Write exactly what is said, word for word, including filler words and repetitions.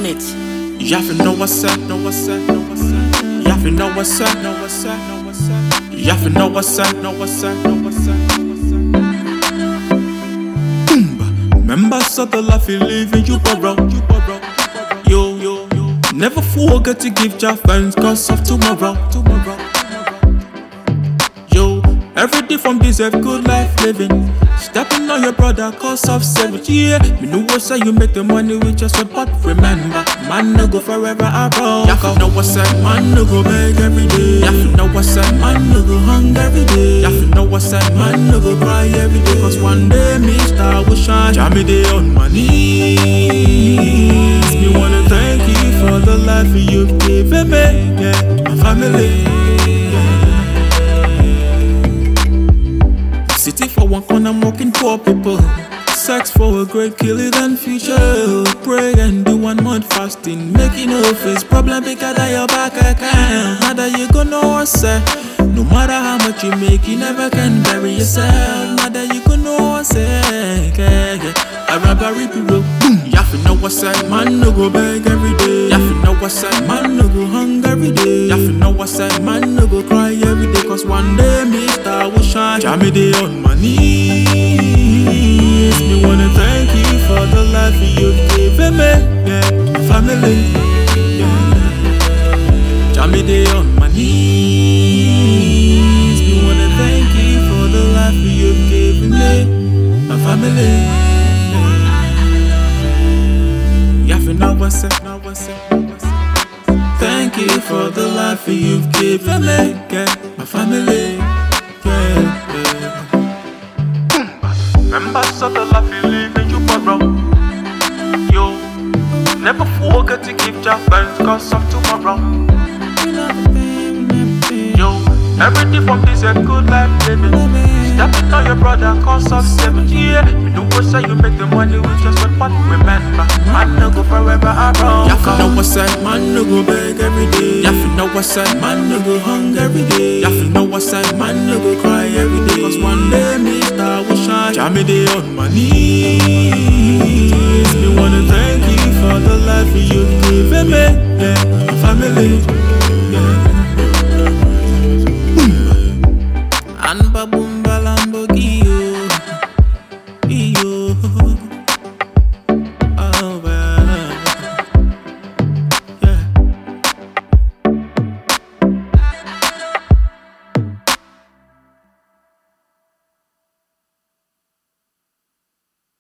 on it. You have to know what's up, know what's up, know what's up. You have to know what's up, know what's up, know what's up. You have to know what's up, know what's up, know what's up. Members of the life you live in, you borrow, you borrow. Yo, yo, yo. Never forget to give your thanks cause of tomorrow, tomorrow. Yo, every day from deserve good life living. Stepping on your brother cause of seventy, yeah. Me know what's say you make the money with just what, but remember, man no go forever around. You have to know what's up, man no go beg every day. You have to know what's up, man no go hung every day. You have to know what's up, man no go cry every day. Cause one day me star will shine. Jam me day on my knees. Me wanna thank you for the life you've given me, yeah. My family, city for one corner, I'm working for people. Sex for a great killing and future. Pray and do one month fasting. Making no face problem bigger than your back account. Now that you gonna know what's up. No matter how much you make, you never can bury yourself. Now that you gonna know what's up. I remember people. You have to know what's up. Man no go beg every day. You have to know what's up. Man no go hung every day. You have to know what's up. Man no go cry every day. Cause one day me star will shine. Jam me day on my knees. Me wanna thank you for the life you've given me, yeah. Family, yeah. Jam me day on my knees. Me wanna thank you for the life you've given me, my family, yeah. You have to know what's up, know what's up, know what's up. Thank you for the life you've given me, yeah. My family, yeah, yeah. Members of the life you live in, you borrow. Yo, never forget to give your thanks cause of tomorrow. Yo, every day from this a good life living. Stepping on your brother cause of seventy, yeah. You know what's say you make the money with just what, but remember, man no go forever around. You have to know what's up, man no go beg every day. You have to know what's up, man no go hung every day. You have to know what's up, man no go cry every day. Cause one day me star will shine. Jam me day on my knees. Me wanna thank you for the life you've given me, yeah. Family.